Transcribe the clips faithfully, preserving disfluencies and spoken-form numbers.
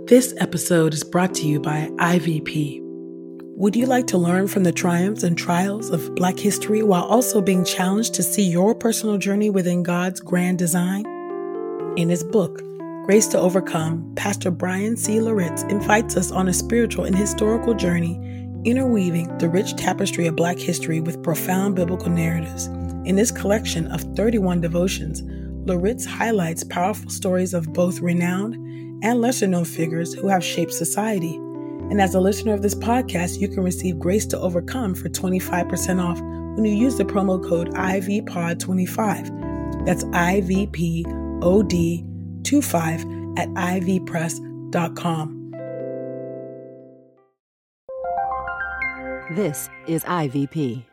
This episode is brought to you by I V P. Would you like to learn from the triumphs and trials of Black history while also being challenged to see your personal journey within God's grand design? In his book, Grace to Overcome, Pastor Brian C. Loritz invites us on a spiritual and historical journey, interweaving the rich tapestry of Black history with profound biblical narratives. In this collection of thirty-one devotions, Loritz highlights powerful stories of both renowned and lesser-known figures who have shaped society. And as a listener of this podcast, you can receive Grace to Overcome for twenty-five percent off when you use the promo code I V P O D twenty-five. That's I V P O D twenty-five at I V press dot com. This is I V P.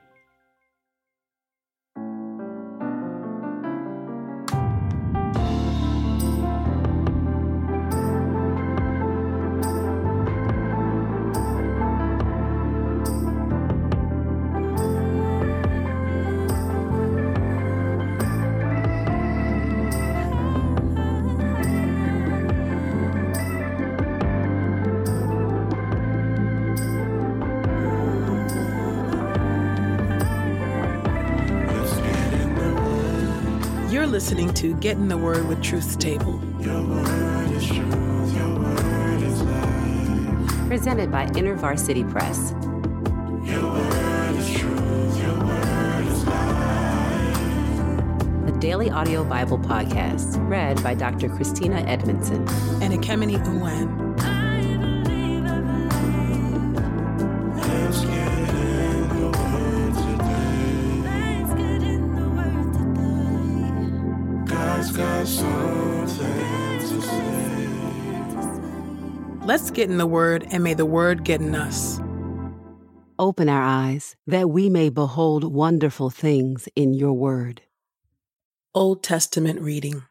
You're listening to Get in the Word with Truth's Table. Your word is truth, your word is life. Presented by InterVarsity Press. Your word is truth, your word is life. A daily audio Bible podcast read by Doctor Christina Edmondson And Ekemini Uwan. Let's get in the word today. God's got something to say. Let's get in the Word, and may the Word get in us. Open our eyes that we may behold wonderful things in your word. Old Testament reading.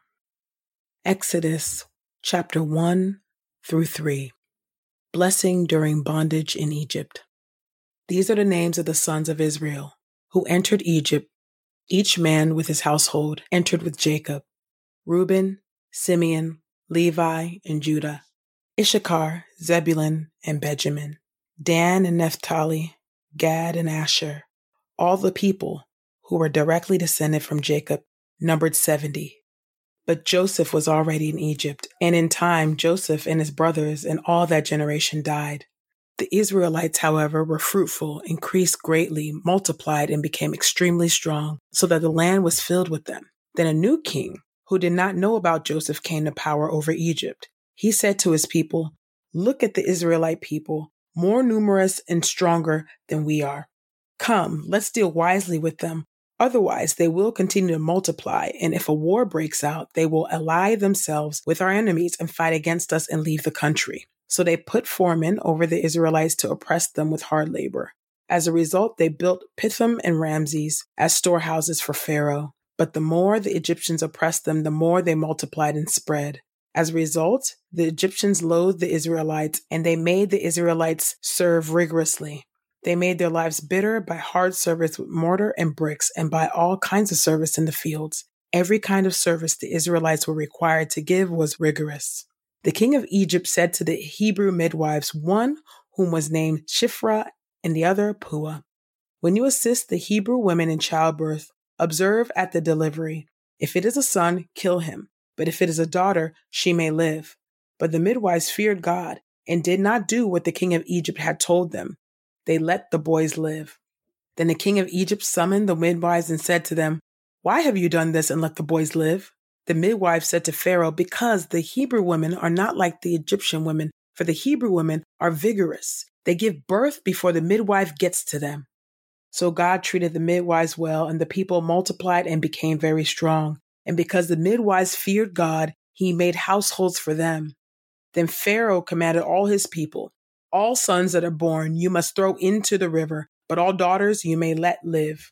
Exodus chapter one through three. Blessing during bondage in Egypt. These are the names of the sons of Israel who entered Egypt. Each man with his household entered with Jacob: Reuben, Simeon, Levi, and Judah, Issachar, Zebulun, and Benjamin, Dan and Naphtali, Gad and Asher. All the people who were directly descended from Jacob numbered seventy. But Joseph was already in Egypt, and in time Joseph and his brothers and all that generation died. The Israelites, however, were fruitful, increased greatly, multiplied, and became extremely strong, so that the land was filled with them. Then a new king, who did not know about Joseph, came to power over Egypt. He said to his people, "Look at the Israelite people, more numerous and stronger than we are. Come, let's deal wisely with them. Otherwise, they will continue to multiply, and if a war breaks out, they will ally themselves with our enemies and fight against us and leave the country." So they put foremen over the Israelites to oppress them with hard labor. As a result, they built Pithom and Ramses as storehouses for Pharaoh. But the more the Egyptians oppressed them, the more they multiplied and spread. As a result, the Egyptians loathed the Israelites, and they made the Israelites serve rigorously. They made their lives bitter by hard service with mortar and bricks and by all kinds of service in the fields. Every kind of service the Israelites were required to give was rigorous. The king of Egypt said to the Hebrew midwives, one whom was named Shiphrah and the other Puah, "When you assist the Hebrew women in childbirth, observe at the delivery. If it is a son, kill him. But if it is a daughter, she may live." But the midwives feared God and did not do what the king of Egypt had told them. They let the boys live. Then the king of Egypt summoned the midwives and said to them, "Why have you done this and let the boys live?" The midwives said to Pharaoh, "Because the Hebrew women are not like the Egyptian women, for the Hebrew women are vigorous. They give birth before the midwife gets to them." So God treated the midwives well, and the people multiplied and became very strong. And because the midwives feared God, he made households for them. Then Pharaoh commanded all his people, "All sons that are born you must throw into the river, but all daughters you may let live."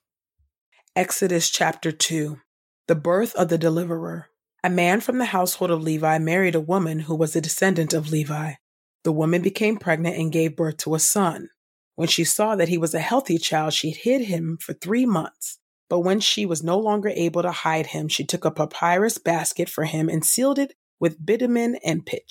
Exodus chapter two. The birth of the deliverer. A man from the household of Levi married a woman who was a descendant of Levi. The woman became pregnant and gave birth to a son. When she saw that he was a healthy child, she hid him for three months. But when she was no longer able to hide him, she took a papyrus basket for him and sealed it with bitumen and pitch.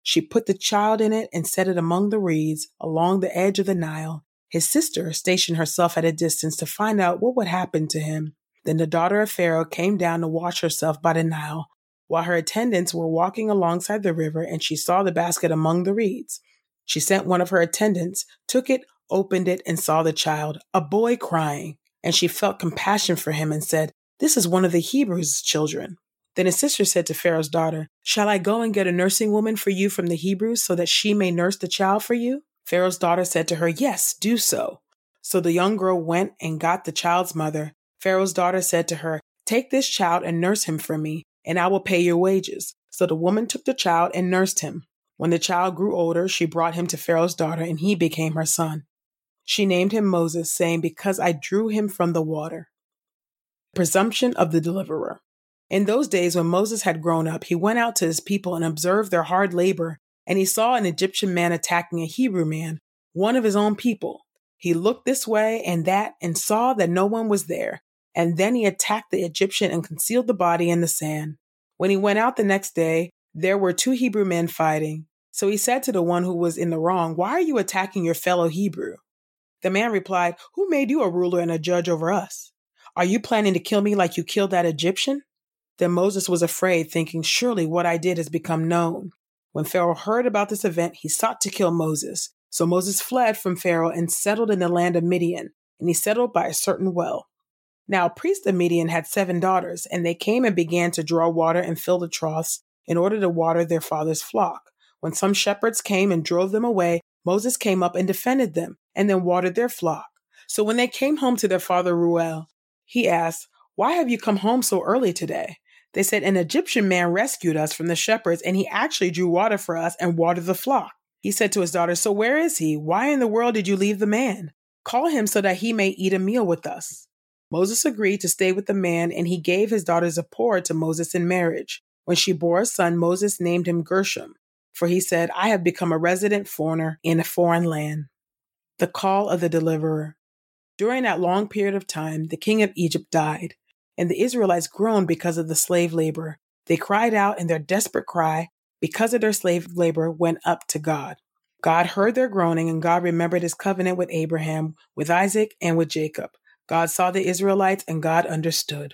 She put the child in it and set it among the reeds along the edge of the Nile. His sister stationed herself at a distance to find out what would happen to him. Then the daughter of Pharaoh came down to wash herself by the Nile, while her attendants were walking alongside the river, and she saw the basket among the reeds. She sent one of her attendants, took it, opened it, and saw the child, a boy crying. And she felt compassion for him and said, "This is one of the Hebrews' children." Then his sister said to Pharaoh's daughter, "Shall I go and get a nursing woman for you from the Hebrews so that she may nurse the child for you?" Pharaoh's daughter said to her, "Yes, do so." So the young girl went and got the child's mother. Pharaoh's daughter said to her, "Take this child and nurse him for me, and I will pay your wages." So the woman took the child and nursed him. When the child grew older, she brought him to Pharaoh's daughter, and he became her son. She named him Moses, saying, "Because I drew him from the water." Presumption of the deliverer. In those days when Moses had grown up, he went out to his people and observed their hard labor, and he saw an Egyptian man attacking a Hebrew man, one of his own people. He looked this way and that and saw that no one was there, and then he attacked the Egyptian and concealed the body in the sand. When he went out the next day, there were two Hebrew men fighting. So he said to the one who was in the wrong, "Why are you attacking your fellow Hebrew?" The man replied, "Who made you a ruler and a judge over us? Are you planning to kill me like you killed that Egyptian?" Then Moses was afraid, thinking, "Surely what I did has become known." When Pharaoh heard about this event, he sought to kill Moses. So Moses fled from Pharaoh and settled in the land of Midian, and he settled by a certain well. Now a priest of Midian had seven daughters, and they came and began to draw water and fill the troughs in order to water their father's flock. When some shepherds came and drove them away, Moses came up and defended them, and then watered their flock. So when they came home to their father Reuel, he asked, "Why have you come home so early today?" They said, "An Egyptian man rescued us from the shepherds, and he actually drew water for us and watered the flock." He said to his daughter, "So where is he? Why in the world did you leave the man? Call him so that he may eat a meal with us." Moses agreed to stay with the man, and he gave his daughter Zipporah to Moses in marriage. When she bore a son, Moses named him Gershom, for he said, "I have become a resident foreigner in a foreign land." The call of the deliverer. During that long period of time, the king of Egypt died, and the Israelites groaned because of the slave labor. They cried out, and their desperate cry, because of their slave labor, went up to God. God heard their groaning, and God remembered his covenant with Abraham, with Isaac, and with Jacob. God saw the Israelites, and God understood.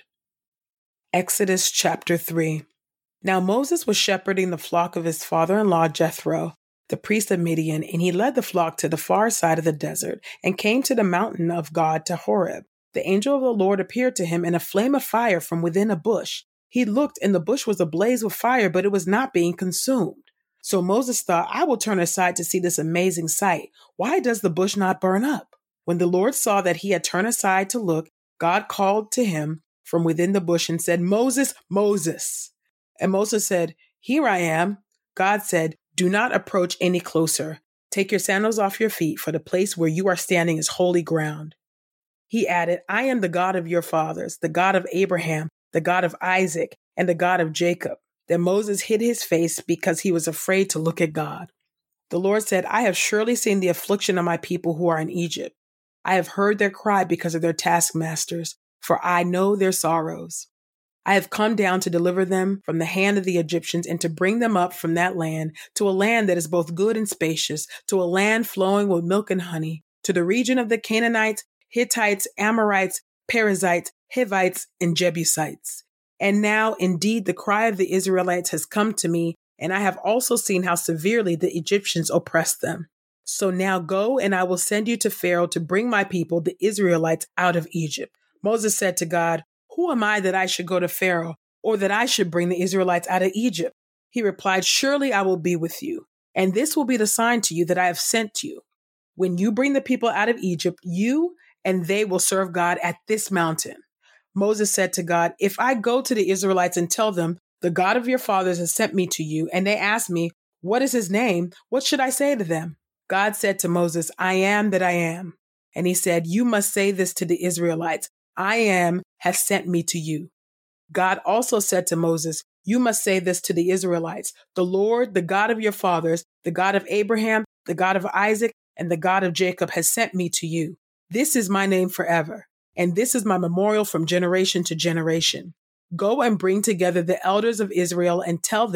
Exodus chapter three. Now Moses was shepherding the flock of his father-in-law Jethro, the priest of Midian, and he led the flock to the far side of the desert and came to the mountain of God to Horeb. The angel of the Lord appeared to him in a flame of fire from within a bush. He looked, and the bush was ablaze with fire, but it was not being consumed. So Moses thought, "I will turn aside to see this amazing sight. Why does the bush not burn up?" When the Lord saw that he had turned aside to look, God called to him from within the bush and said, "Moses, Moses." And Moses said, "Here I am." God said, "Do not approach any closer. Take your sandals off your feet, for the place where you are standing is holy ground." He added, "I am the God of your fathers, the God of Abraham, the God of Isaac, and the God of Jacob." Then Moses hid his face because he was afraid to look at God. The Lord said, "I have surely seen the affliction of my people who are in Egypt. I have heard their cry because of their taskmasters, for I know their sorrows. I have come down to deliver them from the hand of the Egyptians and to bring them up from that land to a land that is both good and spacious, to a land flowing with milk and honey, to the region of the Canaanites, Hittites, Amorites, Perizzites, Hivites, and Jebusites. And now, indeed, the cry of the Israelites has come to me, and I have also seen how severely the Egyptians oppressed them. So now go, and I will send you to Pharaoh to bring my people, the Israelites, out of Egypt." Moses said to God, "Who am I that I should go to Pharaoh, or that I should bring the Israelites out of Egypt?" He replied, "Surely I will be with you, and this will be the sign to you that I have sent you. When you bring the people out of Egypt, you and they will serve God at this mountain." Moses said to God, "If I go to the Israelites and tell them, 'The God of your fathers has sent me to you,' and they ask me, 'What is his name?' what should I say to them?" God said to Moses, "I am that I am." And he said, "You must say this to the Israelites, 'I am has sent me to you.'" God also said to Moses, "You must say this to the Israelites, 'The Lord, the God of your fathers, the God of Abraham, the God of Isaac, and the God of Jacob has sent me to you. This is my name forever, and this is my memorial from generation to generation. Go and bring together the elders of Israel and tell them,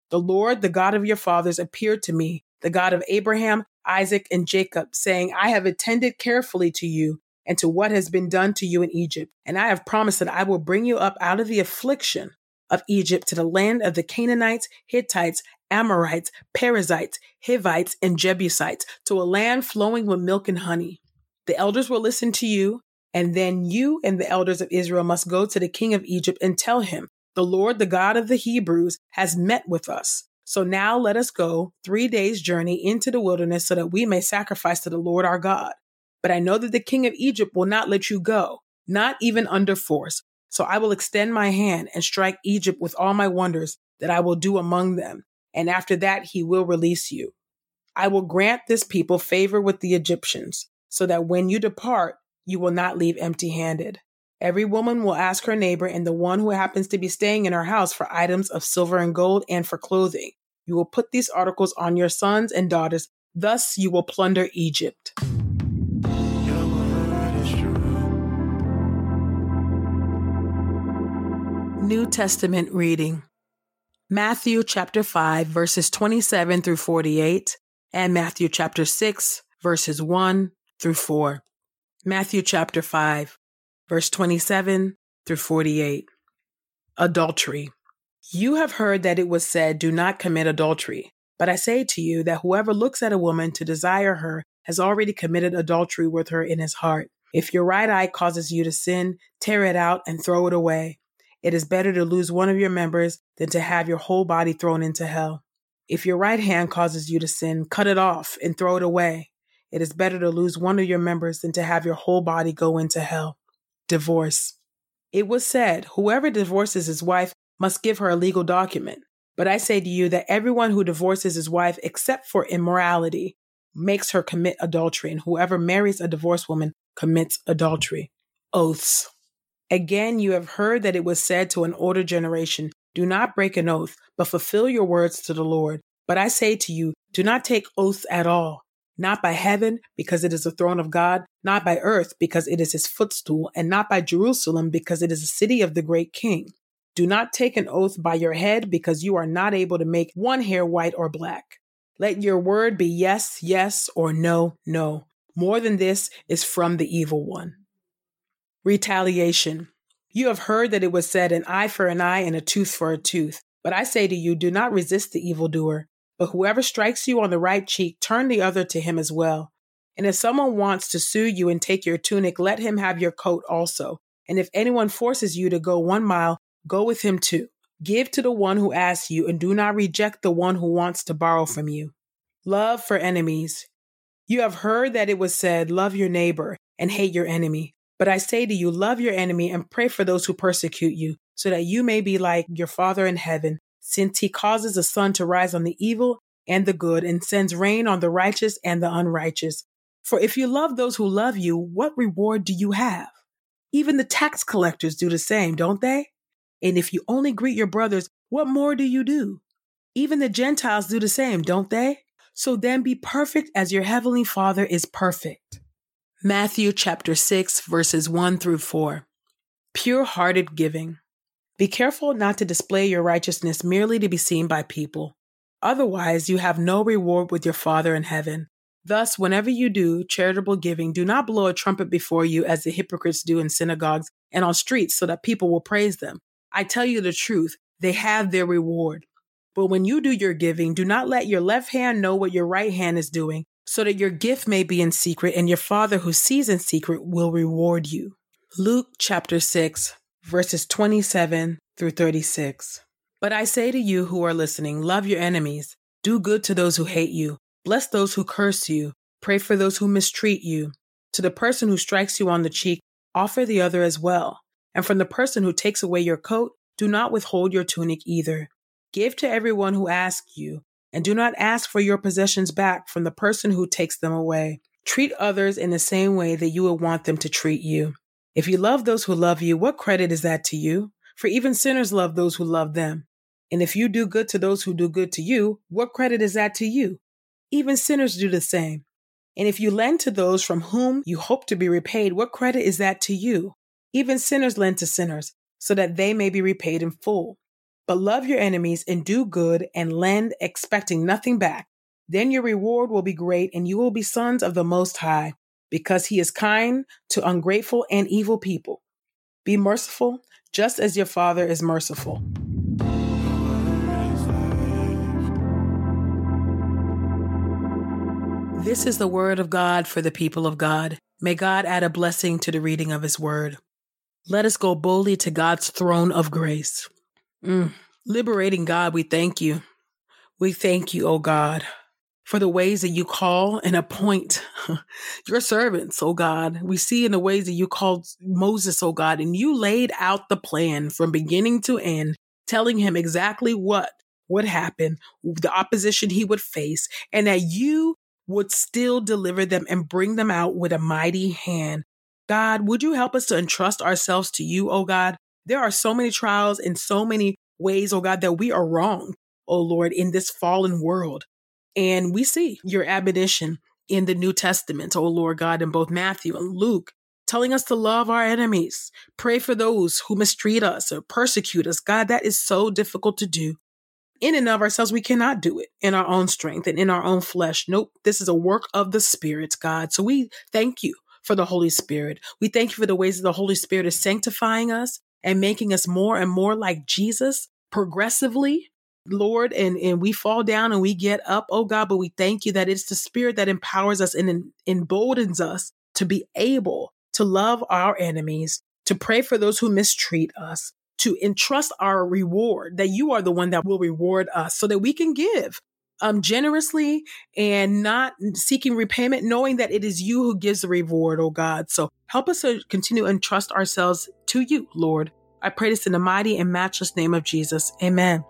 The Lord, the God of your fathers, appeared to me, the God of Abraham, Isaac, and Jacob, saying, I have attended carefully to you and to what has been done to you in Egypt. And I have promised that I will bring you up out of the affliction of Egypt to the land of the Canaanites, Hittites, Amorites, Perizzites, Hivites, and Jebusites, to a land flowing with milk and honey. The elders will listen to you, and then you and the elders of Israel must go to the king of Egypt and tell him, the Lord, the God of the Hebrews, has met with us. So now let us go three days' journey into the wilderness so that we may sacrifice to the Lord our God. But I know that the king of Egypt will not let you go, not even under force. So I will extend my hand and strike Egypt with all my wonders that I will do among them. And after that, he will release you. I will grant this people favor with the Egyptians, so that when you depart, you will not leave empty-handed. Every woman will ask her neighbor and the one who happens to be staying in her house for items of silver and gold and for clothing. You will put these articles on your sons and daughters. Thus you will plunder Egypt. Your word is true. New Testament reading. Matthew chapter five, verses twenty-seven through forty-eight, and Matthew chapter six, verses one through four. Matthew chapter five, verse twenty-seven through forty-eight. Adultery. You have heard that it was said, do not commit adultery. But I say to you that whoever looks at a woman to desire her has already committed adultery with her in his heart. If your right eye causes you to sin, tear it out and throw it away. It is better to lose one of your members than to have your whole body thrown into hell. If your right hand causes you to sin, cut it off and throw it away. It is better to lose one of your members than to have your whole body go into hell. Divorce. It was said, whoever divorces his wife must give her a legal document. But I say to you that everyone who divorces his wife except for immorality makes her commit adultery, and whoever marries a divorced woman commits adultery. Oaths. Again, you have heard that it was said to an older generation, do not break an oath, but fulfill your words to the Lord. But I say to you, do not take oaths at all, not by heaven, because it is the throne of God, not by earth, because it is his footstool, and not by Jerusalem, because it is the city of the great king. Do not take an oath by your head, because you are not able to make one hair white or black. Let your word be yes, yes, or no, no. More than this is from the evil one. Retaliation. You have heard that it was said, an eye for an eye and a tooth for a tooth. But I say to you, do not resist the evildoer. But whoever strikes you on the right cheek, turn the other to him as well. And if someone wants to sue you and take your tunic, let him have your coat also. And if anyone forces you to go one mile, go with him too. Give to the one who asks you, and do not reject the one who wants to borrow from you. Love for enemies. You have heard that it was said, love your neighbor and hate your enemy. But I say to you, love your enemy and pray for those who persecute you, so that you may be like your Father in heaven, since he causes the sun to rise on the evil and the good, and sends rain on the righteous and the unrighteous. For if you love those who love you, what reward do you have? Even the tax collectors do the same, don't they? And if you only greet your brothers, what more do you do? Even the Gentiles do the same, don't they? So then be perfect as your heavenly Father is perfect. Matthew chapter six, verses one through four. Pure-hearted giving. Be careful not to display your righteousness merely to be seen by people. Otherwise, you have no reward with your Father in heaven. Thus, whenever you do charitable giving, do not blow a trumpet before you as the hypocrites do in synagogues and on streets so that people will praise them. I tell you the truth, they have their reward. But when you do your giving, do not let your left hand know what your right hand is doing, so that your gift may be in secret, and your Father who sees in secret will reward you. Luke chapter six, verses twenty-seven through thirty-six. But I say to you who are listening, love your enemies, do good to those who hate you, bless those who curse you, pray for those who mistreat you. To the person who strikes you on the cheek, offer the other as well. And from the person who takes away your coat, do not withhold your tunic either. Give to everyone who asks you, and do not ask for your possessions back from the person who takes them away. Treat others in the same way that you would want them to treat you. If you love those who love you, what credit is that to you? For even sinners love those who love them. And if you do good to those who do good to you, what credit is that to you? Even sinners do the same. And if you lend to those from whom you hope to be repaid, what credit is that to you? Even sinners lend to sinners, so that they may be repaid in full. But love your enemies and do good and lend, expecting nothing back. Then your reward will be great, and you will be sons of the Most High, because he is kind to ungrateful and evil people. Be merciful, just as your Father is merciful. This is the word of God for the people of God. May God add a blessing to the reading of his word. Let us go boldly to God's throne of grace. Mm. Liberating God, we thank you. We thank you, O God, for the ways that you call and appoint your servants, O God. We see in the ways that you called Moses, O God, and you laid out the plan from beginning to end, telling him exactly what would happen, the opposition he would face, and that you would still deliver them and bring them out with a mighty hand. God, would you help us to entrust ourselves to you, O God? There are so many trials and so many ways, oh God, that we are wrong, oh Lord, in this fallen world. And we see your admonition in the New Testament, oh Lord God, in both Matthew and Luke, telling us to love our enemies, pray for those who mistreat us or persecute us. God, that is so difficult to do. In and of ourselves, we cannot do it in our own strength and in our own flesh. Nope, this is a work of the Spirit, God. So we thank you for the Holy Spirit. We thank you for the ways that the Holy Spirit is sanctifying us and making us more and more like Jesus progressively, Lord, and, and we fall down and we get up, oh God, but we thank you that it's the Spirit that empowers us and emboldens us to be able to love our enemies, to pray for those who mistreat us, to entrust our reward, that you are the one that will reward us so that we can give um, generously and not seeking repayment, knowing that it is you who gives the reward, oh God. So help us to continue and entrust ourselves to you, Lord. I pray this in the mighty and matchless name of Jesus. Amen.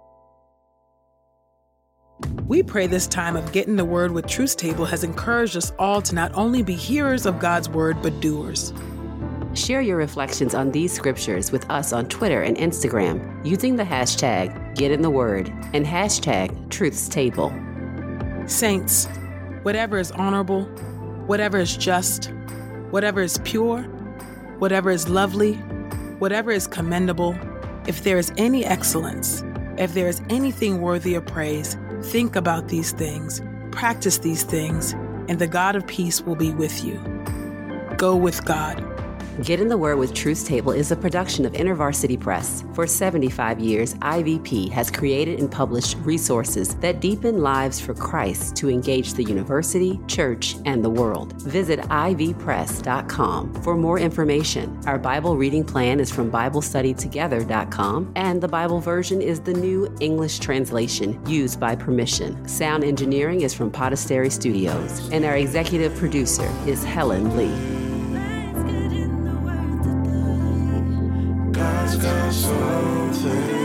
We pray this time of Getting the Word with Truth Table has encouraged us all to not only be hearers of God's word, but doers. Share your reflections on these scriptures with us on Twitter and Instagram using the hashtag GetInTheWord and hashtag Truth's Table. Saints, whatever is honorable, whatever is just, whatever is pure, whatever is lovely, whatever is commendable, if there is any excellence, if there is anything worthy of praise, think about these things, practice these things, and the God of peace will be with you. Go with God. Get in the Word with Truth's Table is a production of InterVarsity Press. For seventy-five years, I V P has created and published resources that deepen lives for Christ to engage the university, church, and the world. Visit I V press dot com for more information. Our Bible reading plan is from Bible Study Together dot com, and the Bible version is the new English translation used by permission. Sound engineering is from Podastery Studios, and our executive producer is Helen Lee. God's got something